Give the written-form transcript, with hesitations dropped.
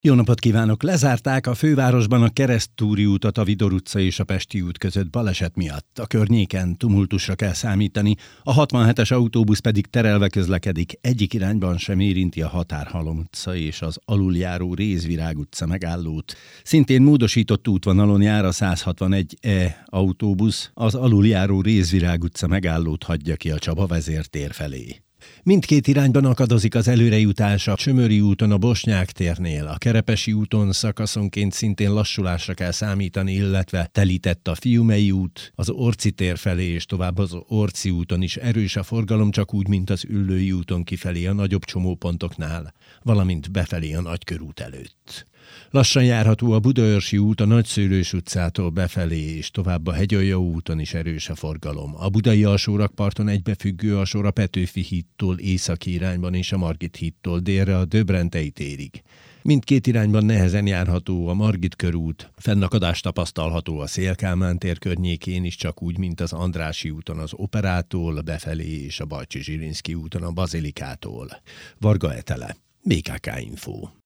Jó napot kívánok! Lezárták a fővárosban a Keresztúri utat a Vidor utca és a Pesti út között baleset miatt. A környéken tumultusra kell számítani, a 67-es autóbusz pedig terelve közlekedik, egyik irányban sem érinti a Határhalom utca és az aluljáró Rézvirág utca megállót. Szintén módosított útvonalon jár a 161E autóbusz, az aluljáró Rézvirág utca megállót hagyja ki a Csaba vezértér felé. Mindkét irányban akadozik az előrejutás a Csömöri úton a Bosnyák térnél, a Kerepesi úton szakaszonként szintén lassulásra kell számítani, illetve telített a Fiumei út, az Orci tér felé és tovább az Orci úton is erős a forgalom, csak úgy, mint az Üllői úton kifelé a nagyobb csomópontoknál, valamint befelé a Nagykörút előtt. Lassan járható a Budaörsi út a Nagyszőlős utcától befelé, és tovább a Hegyaljó úton is erős a forgalom. A budai alsórakparton egybefüggő a sor a Petőfi hídtól északi irányban és a Margit hídtól délre a Döbrentei térig. Mindkét irányban nehezen járható a Margit körút, fennakadás tapasztalható a Széll-Kálmán tér környékén is, csak úgy, mint az Andrássy úton az Operától befelé és a Bajcsi Zsilinszky úton a Bazilikától. Varga Etele, BKK Info.